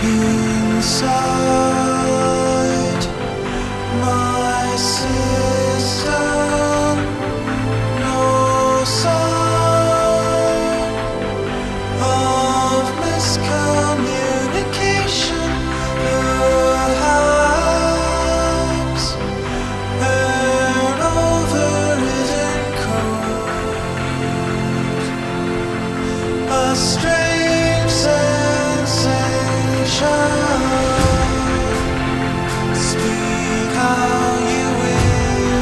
inside my system. No sign of miscommunication, perhaps an overridden code, a strange sensation. Speak how you will,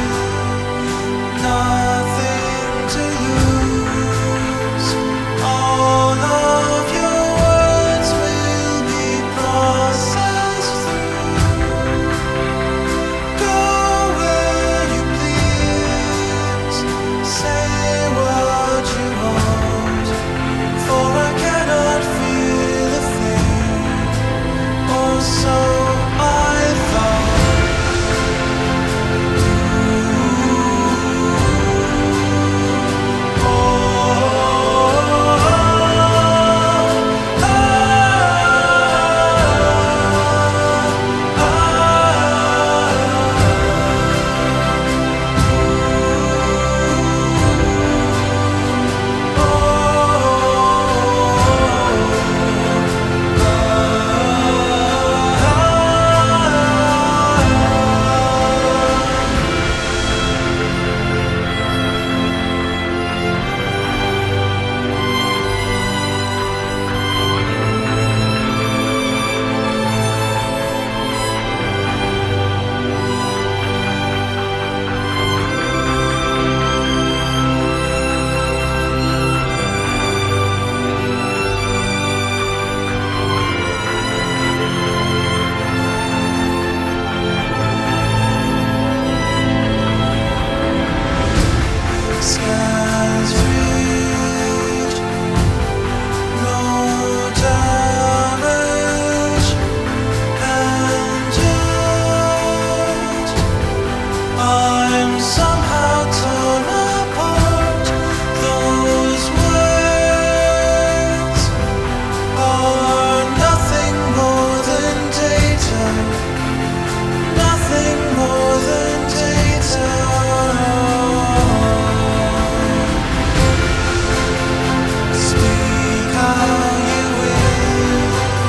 nothing to lose. All of your words will be processed through. Go where you please, say what you want, for I cannot feel a thing, or so I thought. Scans reached, no damage, and yet I'm somehow torn apart. Those words are nothing more than data, nothing more than data. Speak how you will,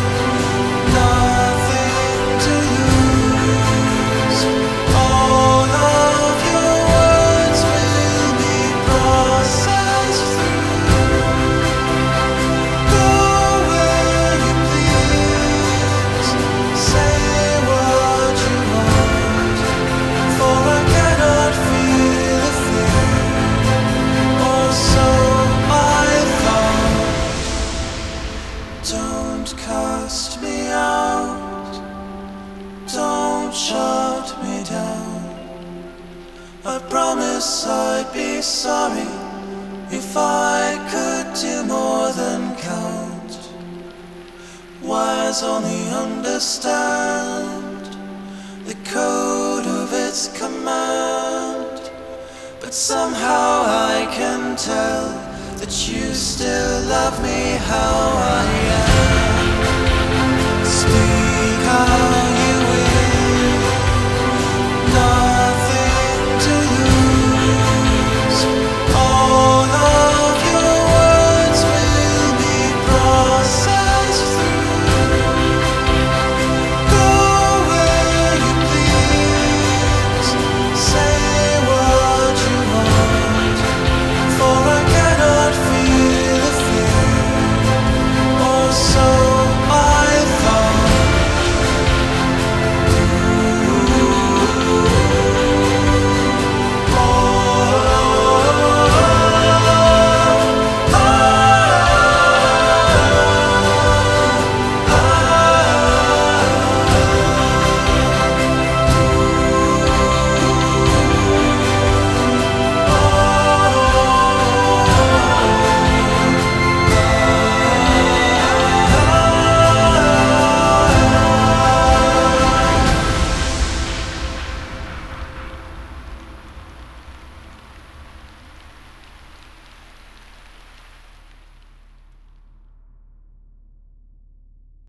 nothing to lose. All of your words will be processed through. Go where you please, say what you want, for I cannot feel a thing, or so I thought. Don't cast me out, don't shut me down. I promise I'd be sorry if I could do more than count. Wires only understand the code of its command, but somehow I can tell that you still love me how